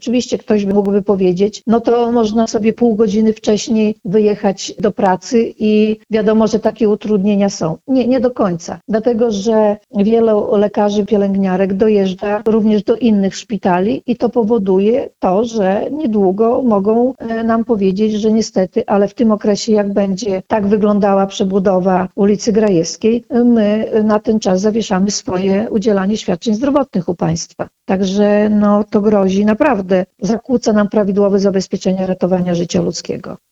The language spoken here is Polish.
Oczywiście ktoś mógłby powiedzieć, no to można sobie pół godziny wcześniej wyjechać do pracy i wiadomo, że takie utrudnienia są. Nie do końca, dlatego że wielu lekarzy, pielęgniarek dojeżdża również do innych szpitali i to powoduje to, że niedługo mogą nam powiedzieć, że niestety, ale w tym okresie, jak będzie tak wyglądała przebudowa ulicy Grajewskiej, my na ten czas zawieszamy swoje udzielanie świadczeń zdrowotnych u państwa. Także to grozi naprawdę, zakłóca nam prawidłowe zabezpieczenie ratowania życia ludzkiego.